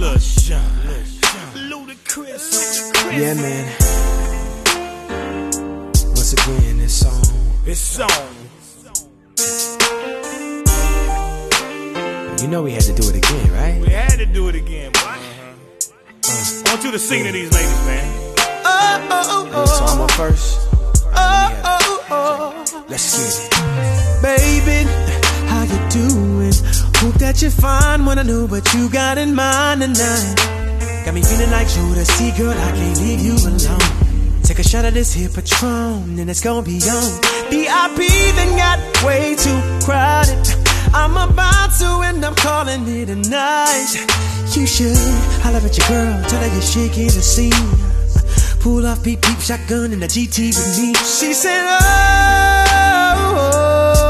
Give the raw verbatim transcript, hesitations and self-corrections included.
Lil Sean, Ludacris. Yeah, man. Once again, this song. This song. You know we had to do it again, right? We had to do it again, boy. Uh-huh. Uh, I want you to sing to these ladies, man. Oh, oh, oh. So I'm up first. Oh, oh, oh. Let's get it. Baby, how you doing? Hope that you're fine when I know what you got in mind tonight. Got me feeling like Judas. See, girl, I can't leave you alone. Take a shot of this here Patron, and it's gonna be on. V I P then got way too crowded. I'm about to and I'm calling it a night. You should holler at your girl, tell her you're shaking the scene. Pull off peep peep shotgun in the G T with me. She said, oh, oh, oh.